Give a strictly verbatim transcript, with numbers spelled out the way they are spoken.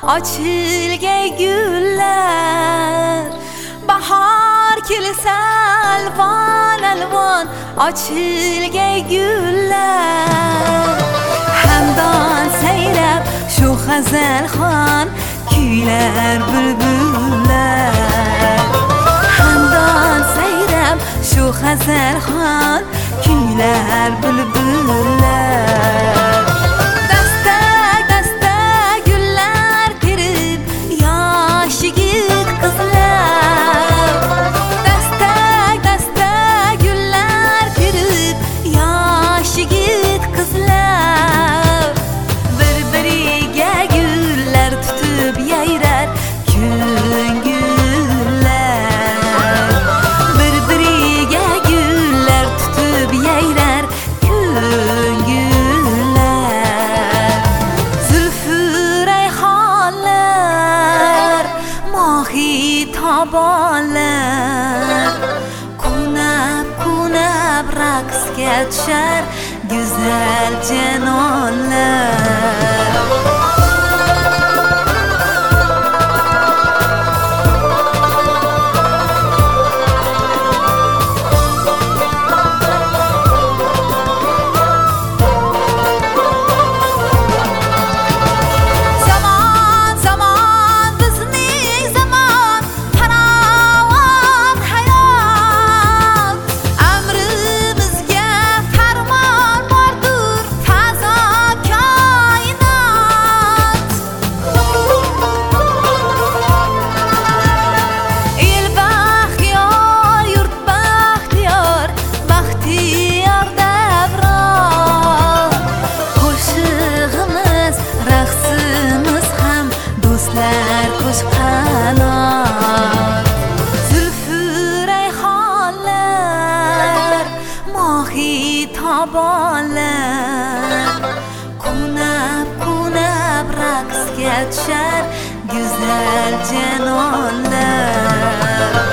açilgay gullar. Bahar kelsa alvon alvon açilgay gullar. Hamdon sayrab shu g'azalxon kuylar bulbullar. Hamdon sayrab shu g'azalxon kuylar bulbullar. Dastak dastak gullar terib yosh yigit qizlar. Dastak dastak gullar terib yosh yigit qizlar. Bir-biriga gullar tutib yayrar ko'ngillar. Bir-biriga gullar tutib yayrar ko'ngillar. Zulfu rayhonlar, mohi tobonlar, kunab kunab raqsga tushar go'zal janonlar. Tobonlar, kunab kunab raqsga tushar go'zal janonlar.